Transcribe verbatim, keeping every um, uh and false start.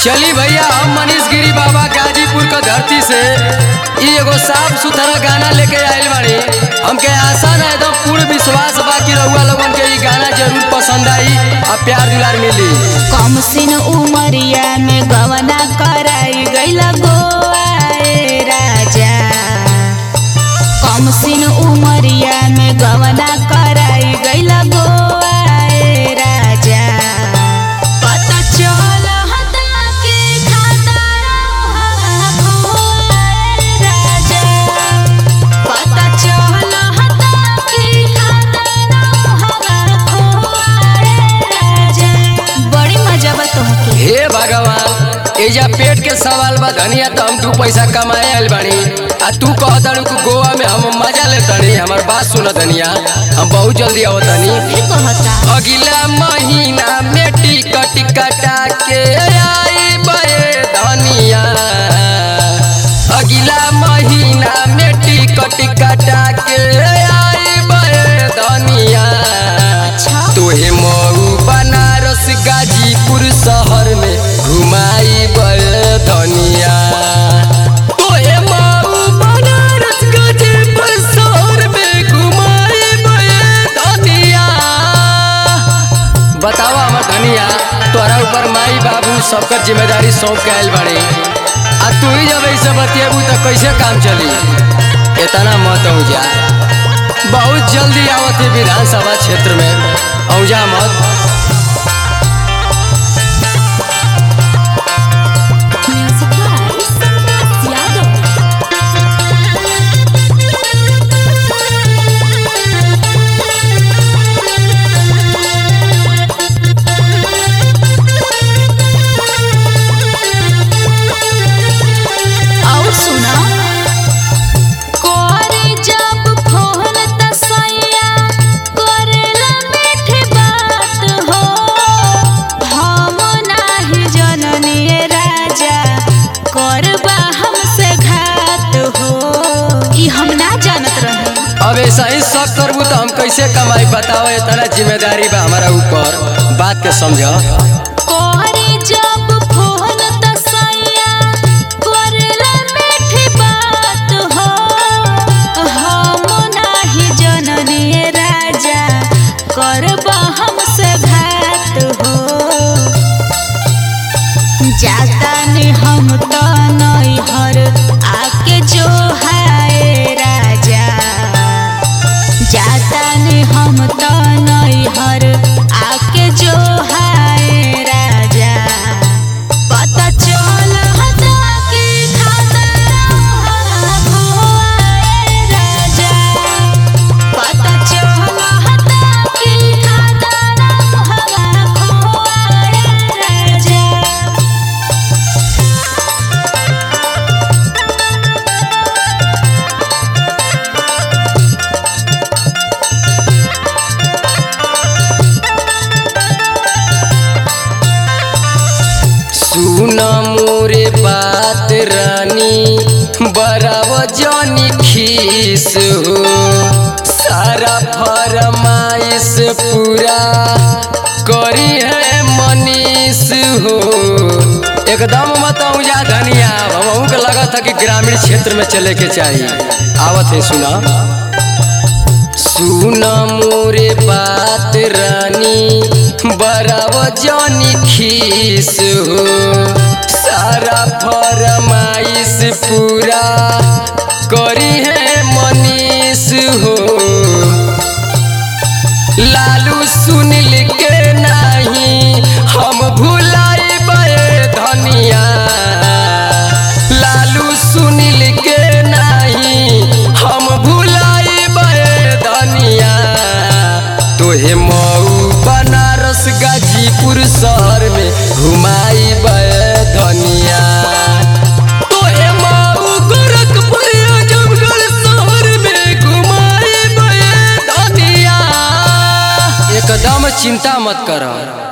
चली भैया, हम मनीष गिरी बाबा गाजीपुर का धरती से एगो साफ सुथरा गाना लेके आयल बाड़ी। हमके आशा ना एकदम पूर्ण विश्वास बा कि रउआ लोगन के ई गाना जरूर पसंद आई और प्यार दुलार मिली। कम सिन उमरिया में गवना कराई गइला गोवा ए राजा। कम सिन उमरिया में गवना कराई गइला गोवा ए राजा। पता चल हता के खाता रहा गोवा ए राजा। पता चल हता के खाता रहा गोवा ए राजा। बड़ी मजा बा तोहके। हे भगवान, एजा पेट के सवाल बा धनिया, तो हम दू पैसा कमाए आयल बानी आ तू कह दड़ू कि गोवा में हम मजा ले तनी। हमार बात सुन धनिया, हम बहुत जल्दी आवत तनी। अगला महीना में टिकट कटा के आई बे धनिया। अगला महीना में टिकट कटा के आई बे धनिया। तोहे मऊ बनारस गाजीपुर शहर में घुमाई बे धनिया। तोहे मऊ बनारस गाजीपुर शहर में घुमाई बे धनिया। बतावा हमर धनिया, तोरा ऊपर माई बाबू सबकर जिम्मेदारी सौंप के आयल बाड़े आ तू ही जब ऐसे बतियाबू तो कैसे काम चली। इतना मत औजा, बहुत जल्दी आवत है विधानसभा क्षेत्र में, औजा मत। अब ऐसा ही सब करबू तो हम कैसे कमाई बताओ। इतना जिम्मेदारी बा हमारा ऊपर, बात के समझो। जाता ने हम तो नैहर आके जो है राजा। जाता ने हम तो नैहर आके जो है राजा। पता चल हता के खाता रहा गोवा ए राजा। पता चल हता के खाता रहा गोवा ए राजा। सुन मोरे बात रानी, बराव जानी खीस हो। सारा फरमाइश पूरा करी है मनीष हो। एकदम मत औजा धनिया, हमहू के लगा था कि ग्रामीण क्षेत्र में चले के चाहिए। आवत है सुना। सुन मोरे बात रानी, बराव जानी खीस हो। सारा फरमाइश पूरा करी है मनीष हो। लालू सुनील के नहीं हम भुलाई बे धनिया। लालू सुनील के नहीं हम भुलाई बे धनिया। तोहे मऊ बनारस गाजीपुर शहर में घुमाई बे धनिया। तोहे मऊ गोरखपुर आजमगढ़ शहर में घुमाई बे धनिया। एकदम चिंता मत कर।